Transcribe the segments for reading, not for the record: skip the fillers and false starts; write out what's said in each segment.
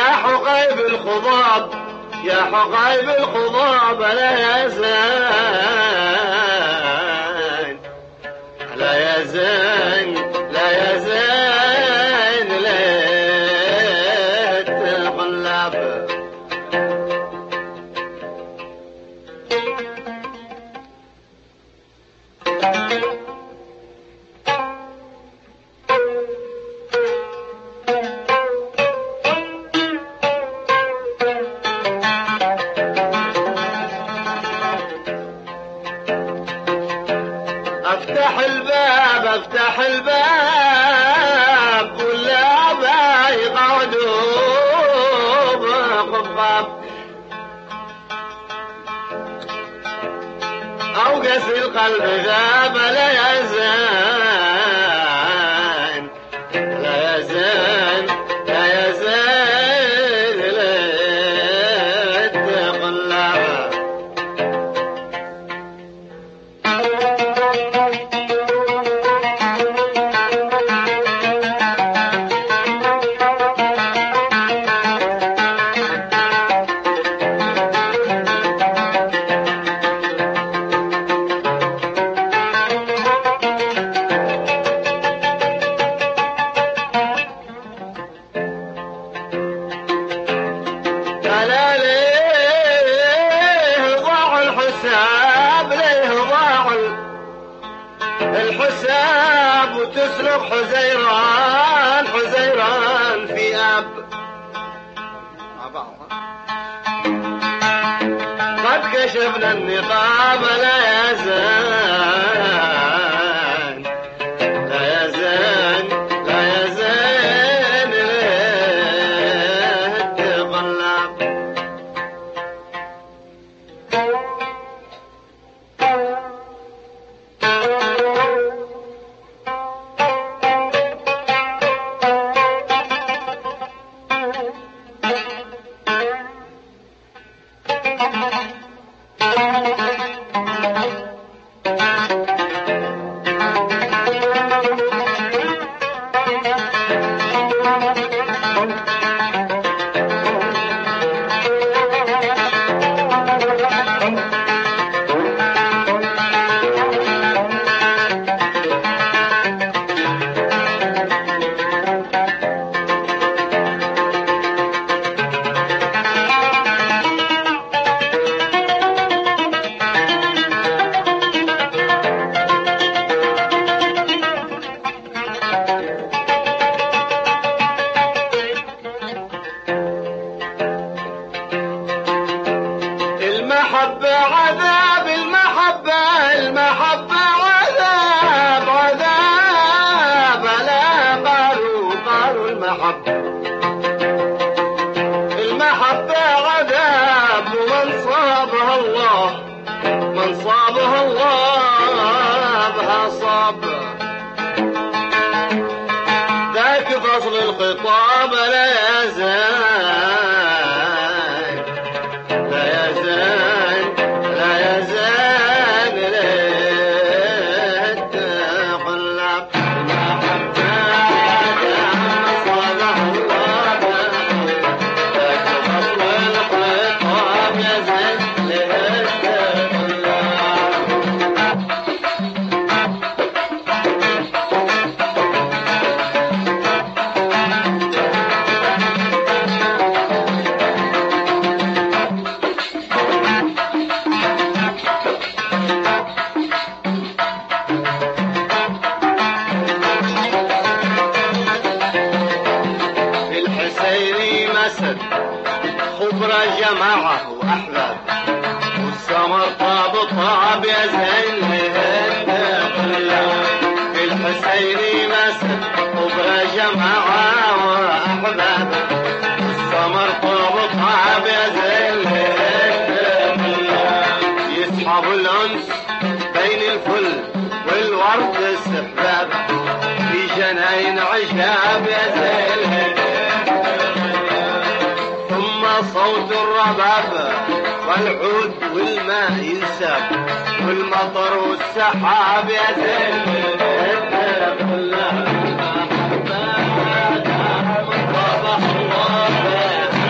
حقيب الخضاب يا حقيب الخضاب لا يزين لا يزين لا يزين ليت الغلاب افتح الباب افتح الباب ولا بيقعدوا بخفاف او قسي القلب ذاب لا يزين لا يزين لا يزين لا تقلب الحساب وتسلق حزيران حزيران في أب قد كشفنا النقاب لا يزال لا يزال لا يزال تقلب المحبة عذاب المحبة المحبة عذاب عذاب لا قالوا المحبة المحبة عذاب ومن صابها الله من صابها الله بها صاب ذاك فصل الخطاب لا يزال خبرة جماعة وأحباب والسمر طاب طاب يا زين في الحسيني مسد خبرة جماعة وأحباب والسمر طاب طاب يا زين يسحب الأنس بين الفل والورد استحباب في جناين عشاب يا زين صوت الرباب والعود والماء ينساب والمطر والسحاب يا زين الله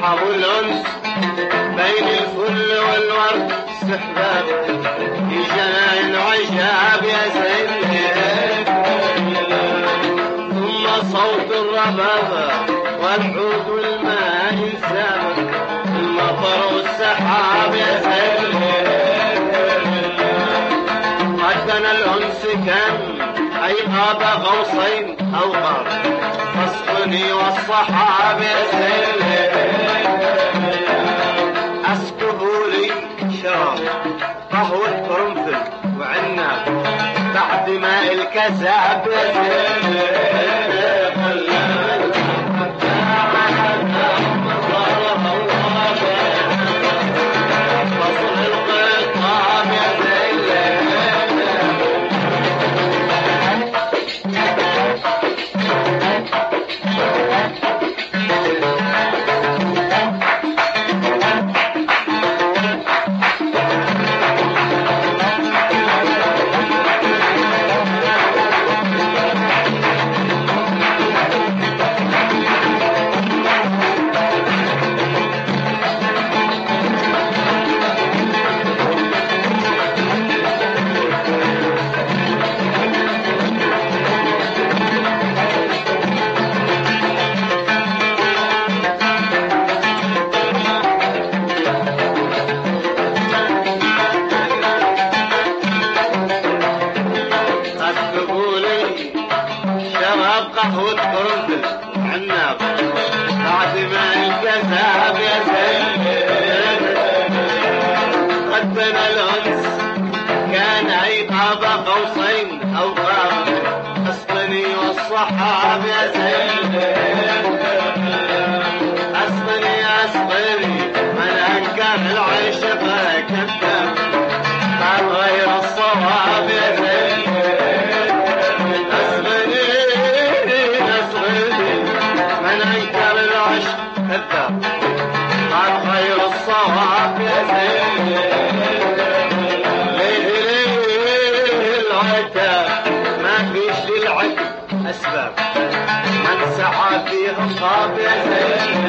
أبو الأنس بين الفل والورد استحباب في جنان عجاب يا زين. ثم صوت الربابة والعود والماء السابق المطر والسحاب يا زين. حدنا الأنس كان أي غاب غوصين أو غاب فاصطني والصحاب يا زين. أسكبوا لي شراب قهوة قرنفل وعناب بعد ماء الكذاب يا زين. قهوة قرنفل عناب بعد ما الكذاب يا زين. قدنا الأنس كان عقاب قوسين أو قاب أسقني والصحاب يا زين. أسقني أسقني من أنكر العيش فكذاب قال غير الصواب يا زين. كذاب قال خير الصواب يا زين. ليه العتاب ما فيش للعتب أسباب من سعى فيها صاب يا زين.